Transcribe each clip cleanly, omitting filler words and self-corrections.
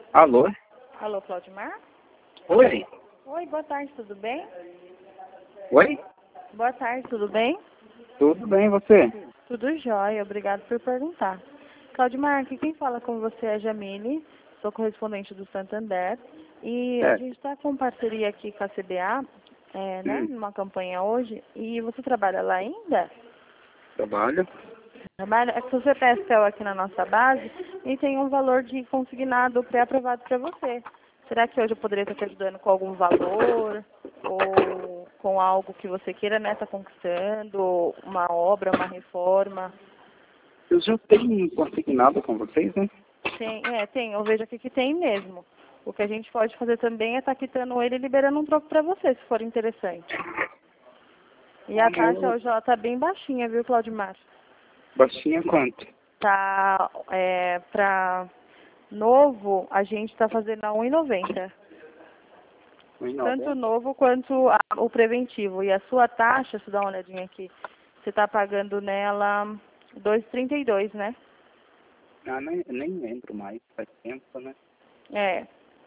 Alô? Alô, Claudimar? Oi? Oi, boa tarde, tudo bem? Oi? Boa tarde, tudo bem? Tudo bem, você? Tudo jóia, obrigado por perguntar. Claudimar, aqui quem fala com você é a Jamile, sou correspondente do Santander, e a É. gente está com parceria aqui com a CBA, né, numa campanha hoje, e você trabalha lá ainda? Trabalho. Trabalha, é que você pesca aqui na nossa base e tem um valor de consignado pré-aprovado para você. Será que hoje eu poderia estar te ajudando com algum valor ou com algo que você queira, né, estar conquistando, uma obra, uma reforma? Eu já tenho consignado com vocês, né? Tem, eu vejo aqui que tem mesmo. O que a gente pode fazer também é estar quitando ele e liberando um troco para você, se for interessante. E a taxa hoje ela tá bem baixinha, viu, Claudimar? Baixinha quanto? Tá, para novo, a gente está fazendo a 1,90. Tanto o 1,90? novo quanto o preventivo. E a sua taxa, deixa eu dar uma olhadinha aqui, você está pagando nela 2,32, né? Ah, nem lembro mais, faz tempo, né? É.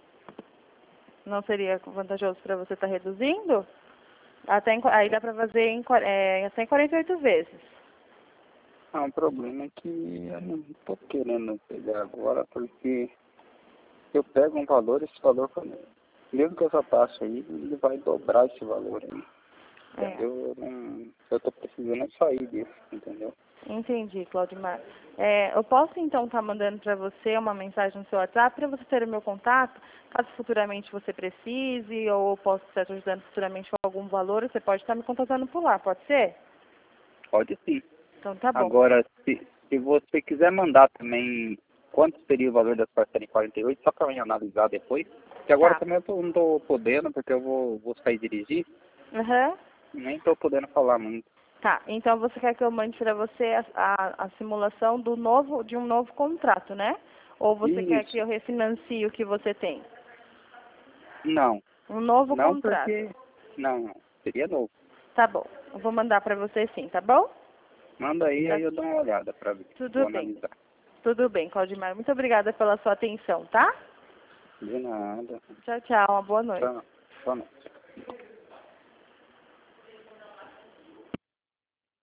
Não seria vantajoso para você estar reduzindo? Aí dá para fazer até em 48 vezes. Ah, o problema é que eu não tô querendo pegar agora, porque se eu pego um valor, esse valor, mesmo com essa taxa aí, ele vai dobrar esse valor aí. É. Entendeu? Eu tô precisando sair disso, entendeu? Entendi, Claudimar. Eu posso então estar mandando para você uma mensagem no seu WhatsApp para você ter o meu contato, caso futuramente você precise, ou eu posso estar te ajudando futuramente com algum valor, você pode estar me contatando por lá, pode ser? Pode sim. Então tá bom. Agora, se você quiser mandar também quanto seria o valor das parcelas em 48, só para eu analisar depois, que agora Tá. também eu não estou podendo, porque eu vou sair dirigir, Aham. nem estou podendo falar muito. Tá, então você quer que eu mande para você a simulação de um novo contrato, né? Ou você quer que Isso. eu refinancie o que você tem? Não. Um novo Não contrato. porque... Não. Seria novo. Tá bom. Eu vou mandar para você sim, tá bom? Manda aí, Tá. aí eu dou uma olhada para ver. Vou Tudo bem. analisar. Tudo bem, Claudimar. Muito obrigada pela sua atenção, tá? De nada. Tchau, tchau. Uma boa noite. Tchau. Boa noite.